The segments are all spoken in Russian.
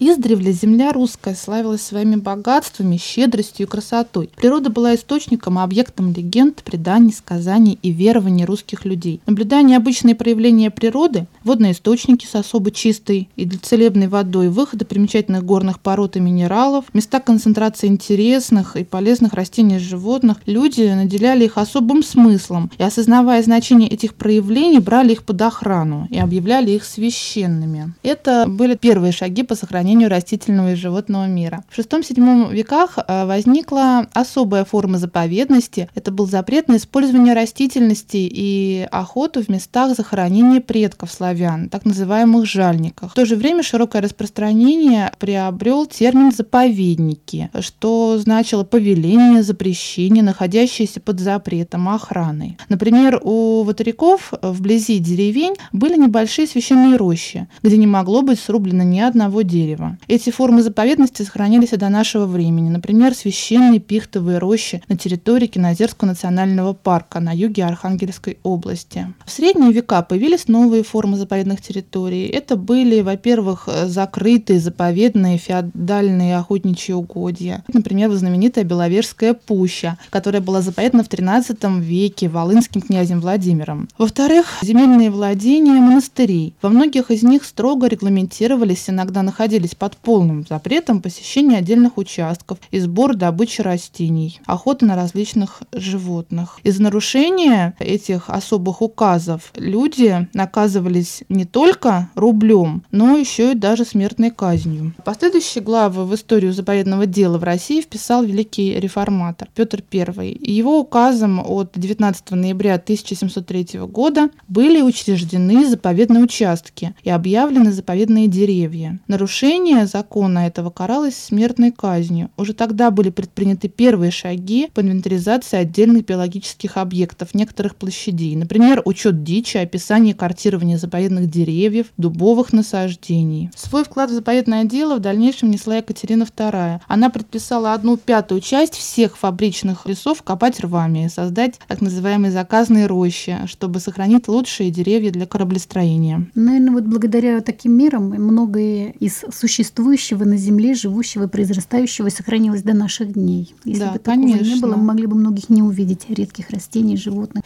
Издревле земля русская славилась своими богатствами, щедростью и красотой. Природа была источником и объектом легенд, преданий, сказаний и верований русских людей. Наблюдая необычные проявления природы, водные источники с особо чистой и целебной водой, выходы примечательных горных пород и минералов, места концентрации интересных и полезных растений и животных, люди наделяли их особым смыслом и, осознавая значение этих проявлений, брали их под охрану и объявляли их священными. Это были первые шаги по сохранению растительного и животного мира. В VI-VII веках возникла особая форма заповедности. Это был запрет на использование растительности и охоту в местах захоронения предков славян, так называемых жальниках. В то же время широкое распространение приобрел термин «заповедники», что значило повеление, запрещение, находящееся под запретом, охраной. Например, у ватаряков вблизи деревень были небольшие священные рощи, где не могло быть срублено ни одного дерева. Эти формы заповедности сохранились и до нашего времени. Например, священные пихтовые рощи на территории Кинозерского национального парка на юге Архангельской области. В средние века появились новые формы заповедных территорий. Это были, во-первых, закрытые заповедные феодальные охотничьи угодья. Например, знаменитая Беловежская пуща, которая была заповедана в XIII веке волынским князем Владимиром. Во-вторых, земельные владения монастырей. Во многих из них строго регламентировались, иногда находились под полным запретом посещения отдельных участков и сбор добычи растений, охоты на различных животных. Из-за нарушения этих особых указов люди наказывались не только рублем, но еще и даже смертной казнью. Последующие главы в историю заповедного дела в России вписал великий реформатор Петр I. Его указом от 19 ноября 1703 года были учреждены заповедные участки и объявлены заповедные деревья. Нарушение закона этого каралось смертной казнью. Уже тогда были предприняты первые шаги по инвентаризации отдельных биологических объектов некоторых площадей. Например, учет дичи, описание и картирование заповедных деревьев, дубовых насаждений. Свой вклад в заповедное дело в дальнейшем внесла Екатерина II. Она предписала 1/5 часть всех фабричных лесов копать рвами и создать так называемые заказные рощи, чтобы сохранить лучшие деревья для кораблестроения. Наверное, вот благодаря таким мерам многое из существующего на земле, живущего, произрастающего сохранилось до наших дней. Если бы такого не было, мы могли бы многих не увидеть редких растений, животных. В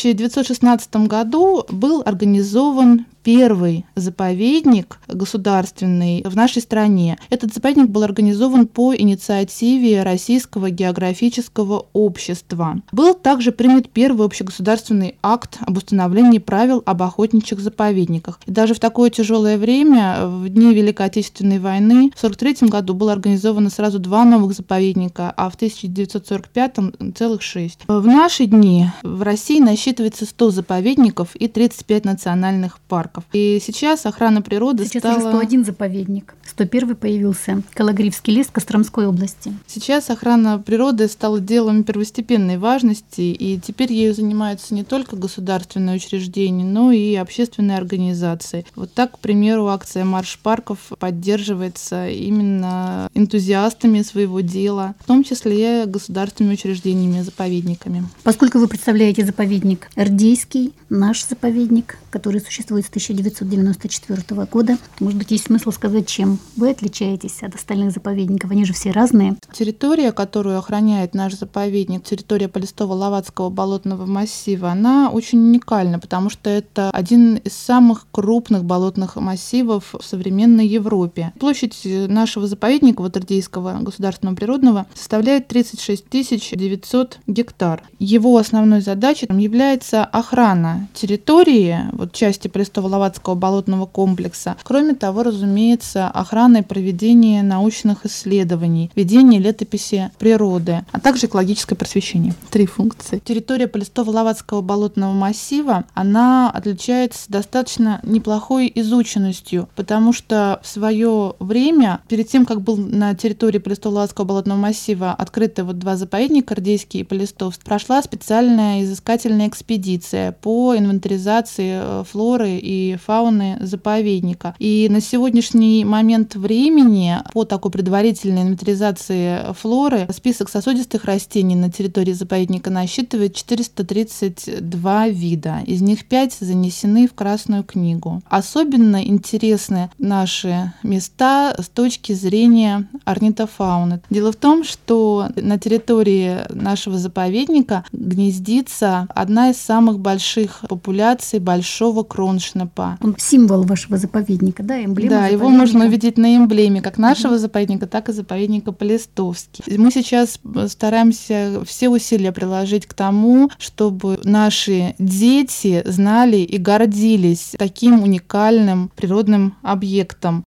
1916 году был организован первый заповедник государственный в нашей стране. Этот заповедник был организован по инициативе Российского географического общества. Был также принят первый общегосударственный акт об установлении правил об охотничьих заповедниках. И даже в такое тяжелое время, в дни Великой Отечественной войны, в 1943 году было организовано сразу 2 новых заповедника, а в 1945 целых 6. В наши дни в России насчитывается 100 заповедников и 35 национальных парков. И сейчас охрана природы стала... Сейчас уже 101 заповедник. 101 появился Кологривский лес Костромской области. Сейчас охрана природы стала делом первостепенной важности, и теперь ею занимаются не только государственные учреждения, но и общественные организации. Вот так, к примеру, акция «Марш парков» поддерживается именно энтузиастами своего дела, в том числе государственными учреждениями, заповедниками. Поскольку вы представляете заповедник Эрдейский, наш заповедник, который существует с 1994 года, может быть, есть смысл сказать, чем вы отличаетесь от остальных заповедников? Они же все разные. Территория, которую охраняет наш заповедник, территория Полистово-Ловатского болотного массива, она очень уникальна, потому что это один из самых крупных болотных массивов в современной Европе. Площадь нашего заповедника, вот Эрдейского государственного природного, составляет 36 900 гектар. Его основной задачей является охрана территории, вот части Полистово-Ловатского болотного комплекса. Кроме того, разумеется, охрана и проведение научных исследований, ведение летописи природы, а также экологическое просвещение. 3 функции. Территория Полистово-Ловатского болотного массива, она отличается достаточно неплохой изученностью, потому что в свое время, перед тем, как был на территории Полистово-Ловатского болотного массива открыты вот 2 заповедника, Эрдейский и Полистов, прошла специальная изыскательная экспедиция по инвентаризации флоры и фауны заповедника. И на сегодняшний момент момент времени по такой предварительной инвентаризации флоры список сосудистых растений на территории заповедника насчитывает 432 вида. Из них 5 занесены в Красную книгу. Особенно интересны наши места с точки зрения орнитофауны. Дело в том, что на территории нашего заповедника гнездится одна из самых больших популяций большого кроншнепа. Он символ вашего заповедника, да, эмблема Да, заповедника. его можно увидеть на эмблеме как нашего заповедника, так и заповедника Полестовский. Мы сейчас стараемся все усилия приложить к тому, чтобы наши дети знали и гордились таким уникальным природным объектом.